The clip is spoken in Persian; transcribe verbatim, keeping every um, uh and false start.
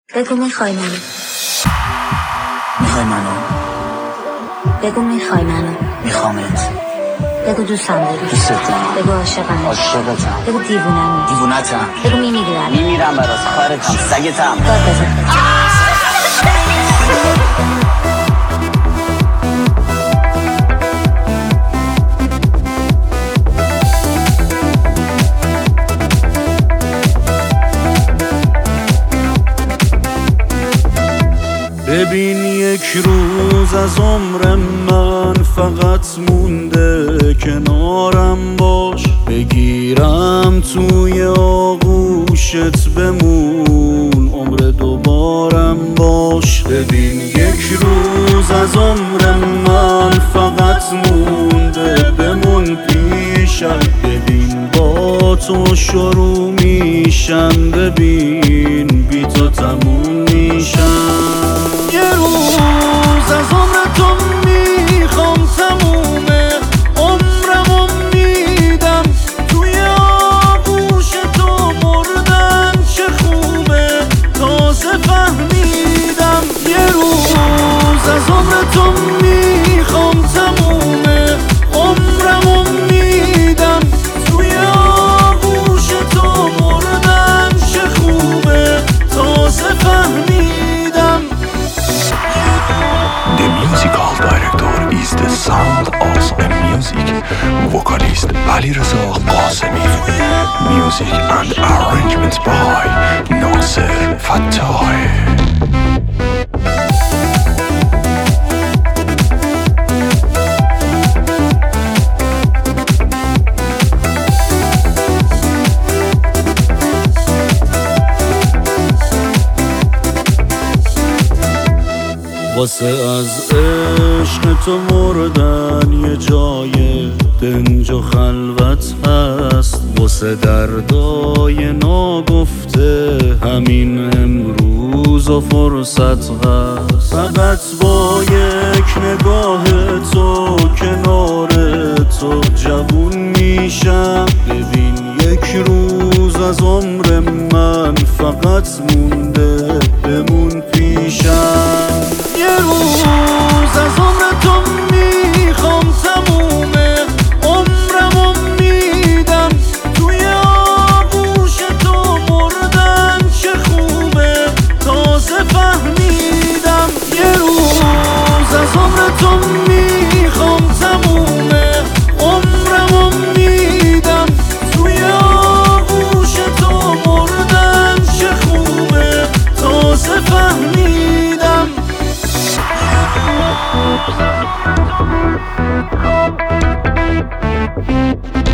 بگو میخوای منو. میخوای منو؟ بگو میخوای منو. میخوامت. بگو دوستم داری. دوستتم. بگو عاشقم. عاشقتم. بگو دیوونم. دیوونتم. بگو میمیرم. میمیرم برات. خواهرتم. سگتم. داد بزن. ببین یک روز از عمر من فقط مونده، کنارم باش، بگیرم توی آغوشت بمون، عمر دوبارم باش. ببین یک روز از عمر من فقط مونده، بمون پیشم، ببین با تو شروع میشم، ببین بی تو تموم میشم. یه روز از عمر تو میخوام تمومه، عمرمو میدم توی آغوش تو، مردن چه خوبه تازه فهمیدم. یه روز از عمر تو میخوام تمومه، عمرمو میدم توی آغوش تو، مردن چه خوبه تازه فهمیدم. The musical director is the sound of a music. Vocalist Ali Reza Qasemi. Music and arrangement by Nasser Fattah. واسه از عشق تو مردن یه جای دنج و خلوت هست، واسه دردای ناگفته همین امروز و فرصت هست. فقط با یک نگاه تو کنار تو جوون میشم. ببین یک روز از عمر من فقط مونده، بمون پیشم. یه روز از عمر تو میخوام تمومه، عمرمو میدم توی آغوش تو، مردن چه خوبه تازه فهمیدم. یه روز از عمر تو میخوام تمومه، عمرمو میدم توی آغوش تو، مردن چه خوبه تازه فهمیدم. Thank you.